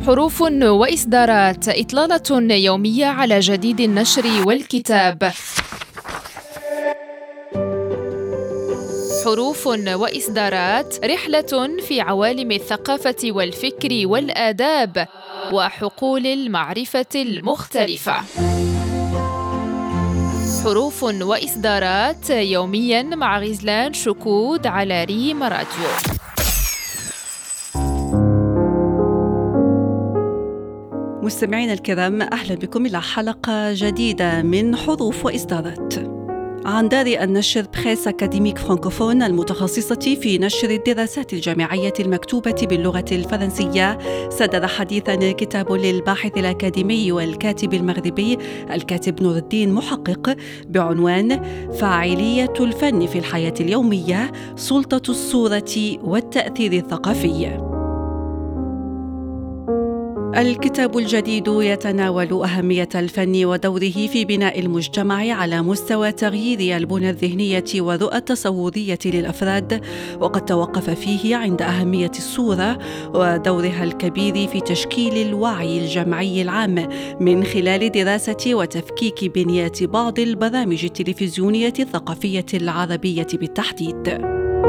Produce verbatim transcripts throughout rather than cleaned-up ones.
حروف وإصدارات، إطلالة يومية على جديد النشر والكتاب. حروف وإصدارات، رحلة في عوالم الثقافة والفكر والآداب وحقول المعرفة المختلفة. حروف وإصدارات يومياً مع غزلان شكود على ريم راديو. مستمعينا الكرام، أهلا بكم إلى حلقة جديدة من حروف وإصدارات عن دار النشر بريس أكاديميك فرانكوفون المتخصصة في نشر الدراسات الجامعية المكتوبة باللغة الفرنسية. صدر حديثاً كتاب للباحث الأكاديمي والكاتب المغربي الكاتب نور الدين محقق بعنوان فاعلية الفن في الحياة اليومية، سلطة الصورة والتأثير الثقافي. الكتاب الجديد يتناول أهمية الفن ودوره في بناء المجتمع على مستوى تغيير البنى الذهنية والرؤى التصورية للأفراد، وقد توقف فيه عند أهمية الصورة ودورها الكبير في تشكيل الوعي الجمعي العام من خلال دراسة وتفكيك بنيات بعض البرامج التلفزيونية الثقافية العربية بالتحديد.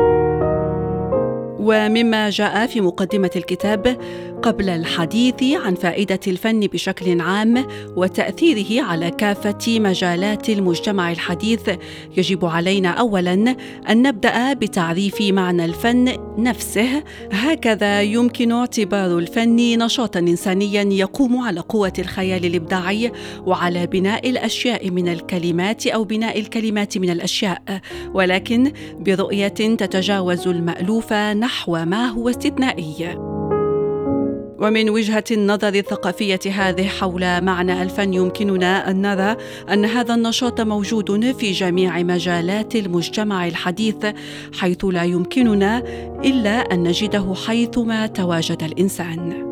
ومما جاء في مقدمة الكتاب قبل الحديث عن فائدة الفن بشكل عام وتأثيره على كافة مجالات المجتمع الحديث، يجب علينا أولاً أن نبدأ بتعريف معنى الفن نفسه. هكذا يمكن اعتبار الفن نشاطاً إنسانياً يقوم على قوة الخيال الإبداعي وعلى بناء الأشياء من الكلمات أو بناء الكلمات من الأشياء، ولكن برؤية تتجاوز المألوف نحو ما هو استثنائي. ومن وجهة النظر الثقافية هذه حول معنى الفن، يمكننا أن نرى أن هذا النشاط موجود في جميع مجالات المجتمع الحديث، حيث لا يمكننا إلا أن نجده حيثما تواجد الإنسان.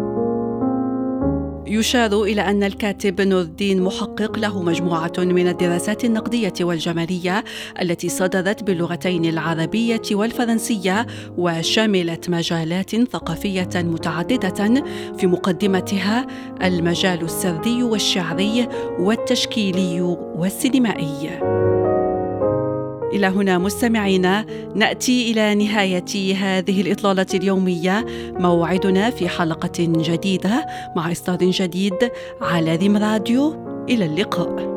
يشار إلى أن الكاتب نور الدين محقق له مجموعة من الدراسات النقدية والجمالية التي صدرت باللغتين العربية والفرنسية، وشملت مجالات ثقافية متعددة، في مقدمتها المجال السردي والشعري والتشكيلي والسينمائي. إلى هنا مستمعينا نأتي إلى نهاية هذه الإطلالة اليومية. موعدنا في حلقة جديدة مع إصدار جديد على ريم راديو. إلى اللقاء.